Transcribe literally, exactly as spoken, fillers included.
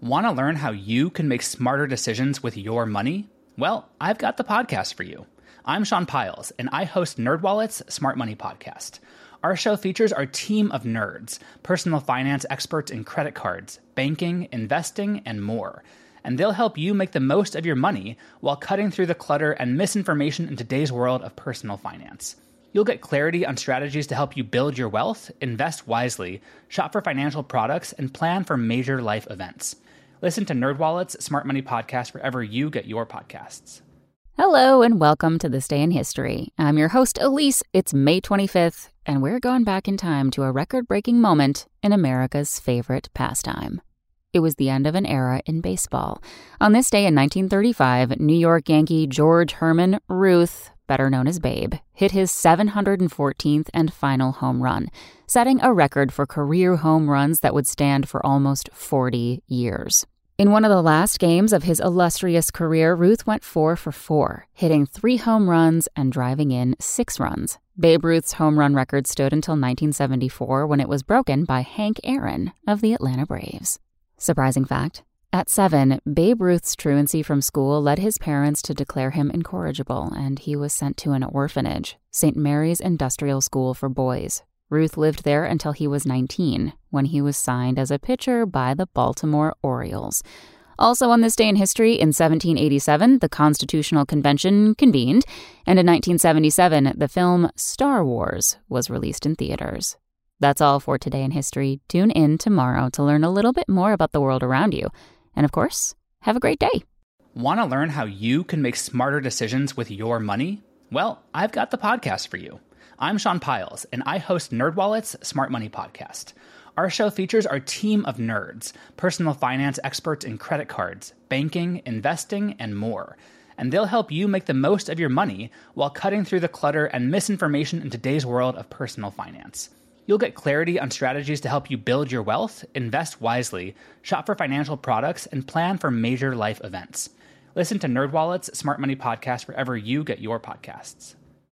Want to learn how you can make smarter decisions with your money? Well, I've got the podcast for you. I'm Sean Pyles, and I host NerdWallet's Smart Money Podcast. Our show features our team of nerds, personal finance experts in credit cards, banking, investing, and more. And they'll help you make the most of your money while cutting through the clutter and misinformation in today's world of personal finance. You'll get clarity on strategies to help you build your wealth, invest wisely, shop for financial products, and plan for major life events. Listen to NerdWallet's Smart Money Podcast wherever you get your podcasts. Hello and welcome to This Day in History. I'm your host, Elise. It's May twenty-fifth, and we're going back in time to a record-breaking moment in America's favorite pastime. It was the end of an era in baseball. On this day in nineteen thirty-five, New York Yankee George Herman Ruth, better known as Babe, hit his seven hundred fourteenth and final home run, setting a record for career home runs that would stand for almost forty years. In one of the last games of his illustrious career, Ruth went four for four, hitting three home runs and driving in six runs. Babe Ruth's home run record stood until nineteen seventy-four, when it was broken by Hank Aaron of the Atlanta Braves. Surprising fact, at seven, Babe Ruth's truancy from school led his parents to declare him incorrigible, and he was sent to an orphanage, Saint Mary's Industrial School for Boys. Ruth lived there until he was nineteen, when he was signed as a pitcher by the Baltimore Orioles. Also on this day in history, in seventeen eighty-seven, the Constitutional Convention convened, and in nineteen seventy-seven, the film Star Wars was released in theaters. That's all for today in history. Tune in tomorrow to learn a little bit more about the world around you. And of course, have a great day. Want to learn how you can make smarter decisions with your money? Well, I've got the podcast for you. I'm Sean Pyles, and I host NerdWallet's Smart Money Podcast. Our show features our team of nerds, personal finance experts in credit cards, banking, investing, and more. And they'll help you make the most of your money while cutting through the clutter and misinformation in today's world of personal finance. You'll get clarity on strategies to help you build your wealth, invest wisely, shop for financial products, and plan for major life events. Listen to NerdWallet's Smart Money Podcast wherever you get your podcasts.